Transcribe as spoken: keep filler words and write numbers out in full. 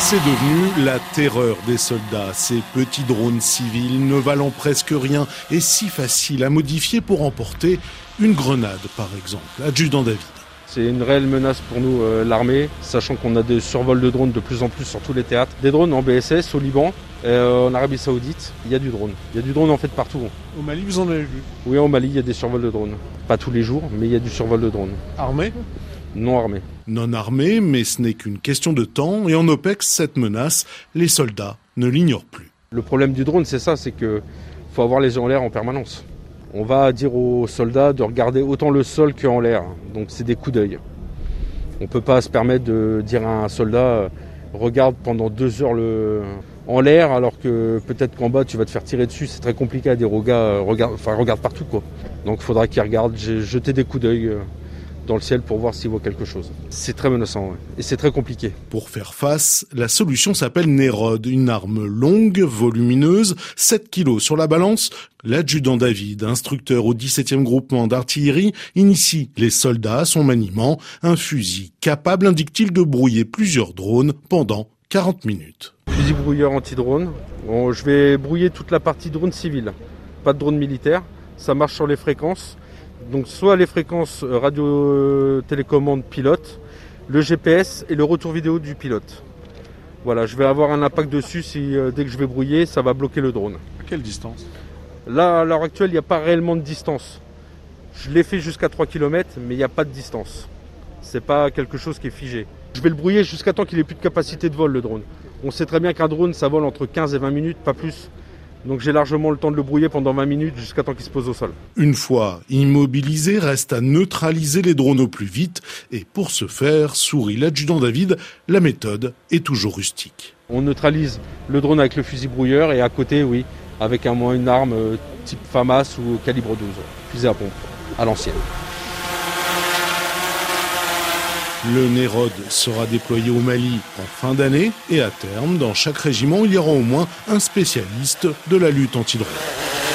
C'est devenu la terreur des soldats. Ces petits drones civils ne valant presque rien et si faciles à modifier pour emporter une grenade, par exemple. Adjudant David. C'est une réelle menace pour nous, euh, l'armée, sachant qu'on a des survols de drones de plus en plus sur tous les théâtres. Des drones en B S S, au Liban, euh, en Arabie Saoudite, il y a du drone. Il y a du drone en fait partout. Au Mali, vous en avez vu? Oui, au Mali, il y a des survols de drones. Pas tous les jours, mais il y a du survol de drones. Armés? Non armés. Non armés, mais ce n'est qu'une question de temps. Et en OPEX, cette menace, les soldats ne l'ignorent plus. Le problème du drone, c'est ça, c'est qu'il faut avoir les yeux en l'air en permanence. On va dire aux soldats de regarder autant le sol qu'en l'air. Donc c'est des coups d'œil. On ne peut pas se permettre de dire à un soldat « regarde pendant deux heures le... en l'air » alors que peut-être qu'en bas tu vas te faire tirer dessus. C'est très compliqué à dire aux gars « regarde, enfin, regarde partout ». Quoi. Donc il faudra qu'ils regardent, jeter des coups d'œil dans le ciel pour voir s'ils voient quelque chose. C'est très menaçant ouais. Et c'est très compliqué. Pour faire face, la solution s'appelle Nérode, une arme longue, volumineuse, sept kilos sur la balance. L'adjudant David, instructeur au dix-septième groupement d'artillerie, initie les soldats à son maniement, un fusil capable, indique-t-il, de brouiller plusieurs drones pendant quarante minutes. Fusil brouilleur anti-drone. Bon, je vais brouiller toute la partie drone civile, pas de drone militaire. Ça marche sur les fréquences. Donc soit les fréquences radio-télécommande pilote, le G P S et le retour vidéo du pilote. Voilà, je vais avoir un impact dessus si euh, dès que je vais brouiller, ça va bloquer le drone. À quelle distance? Là, à l'heure actuelle, il n'y a pas réellement de distance. Je l'ai fait jusqu'à trois kilomètres, mais il n'y a pas de distance. C'est pas quelque chose qui est figé. Je vais le brouiller jusqu'à temps qu'il ait plus de capacité de vol, le drone. On sait très bien qu'un drone, ça vole entre quinze et vingt minutes, pas plus. Donc j'ai largement le temps de le brouiller pendant vingt minutes jusqu'à temps qu'il se pose au sol. Une fois immobilisé, reste à neutraliser les drones au plus vite. Et pour ce faire, sourit l'adjudant David, la méthode est toujours rustique. On neutralise le drone avec le fusil brouilleur et à côté, oui, avec un, une arme type FAMAS ou calibre douze, fusil à pompe, à l'ancienne. Le Nérode sera déployé au Mali en fin d'année et à terme, dans chaque régiment, il y aura au moins un spécialiste de la lutte anti-drone.